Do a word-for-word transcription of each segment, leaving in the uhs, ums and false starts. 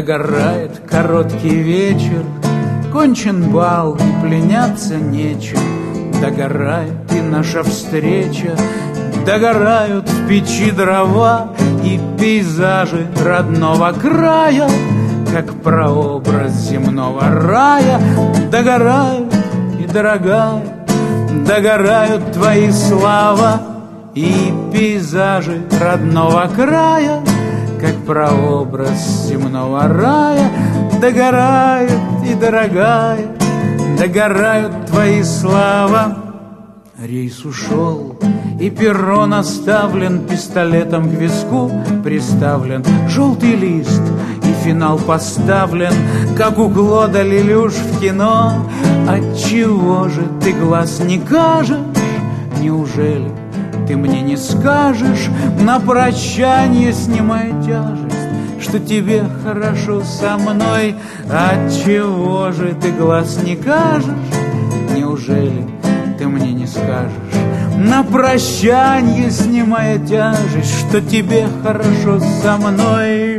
Догорает короткий вечер, кончен бал и пленяться нечем. Догорает и наша встреча, догорают в печи дрова и пейзажи родного края, как прообраз земного рая. Догорают, и, дорогая, догорают твои слова и пейзажи родного края, как прообраз земного рая. Догорают, и, дорогая, догорают твои слова. Рейс ушел, и перрон оставлен, пистолетом к виску приставлен желтый лист, и финал поставлен, как у Клода Лелюш в кино. Отчего же ты глаз не кажешь? Неужели ты мне не скажешь на прощанье, снимая тяжесть, что тебе хорошо со мной? Отчего же ты глаз не кажешь? Неужели ты мне не скажешь на прощанье, снимая тяжесть, что тебе хорошо со мной?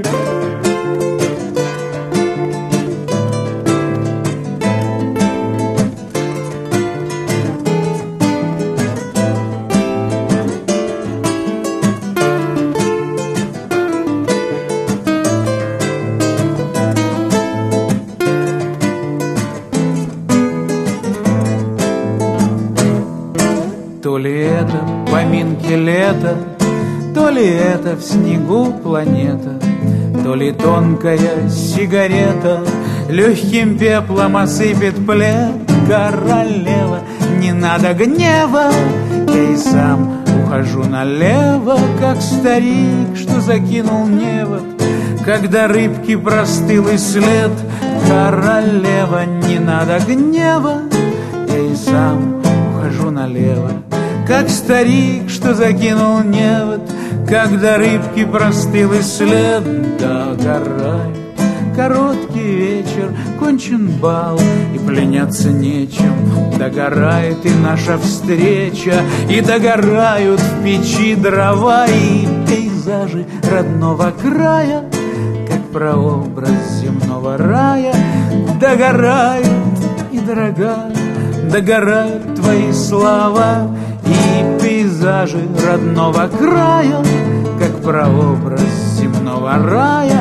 То ли это поминки лета, то ли это в снегу планета, то ли тонкая сигарета легким пеплом осыпет плед. Королева, не надо гнева, я и сам ухожу налево, как старик, что закинул невод, когда рыбки простыл и след. Королева, не надо гнева, я и сам ухожу налево, как старик, что закинул невод, когда рыбки простыл и след. Догорает короткий вечер, кончен бал и пленяться нечем. Догорает и наша встреча, и догорают в печи дрова и пейзажи родного края, как прообраз земного рая. Догорают, и, дорогая, догорают твои слова и пейзажи родного края, как прообраз земного рая.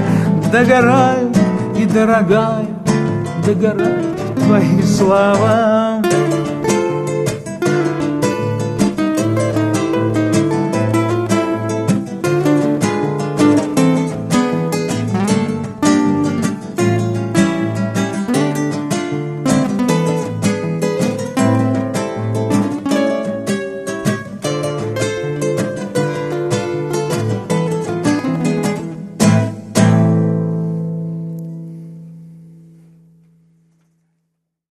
Догорают, и, дорогая, догорают твои слова.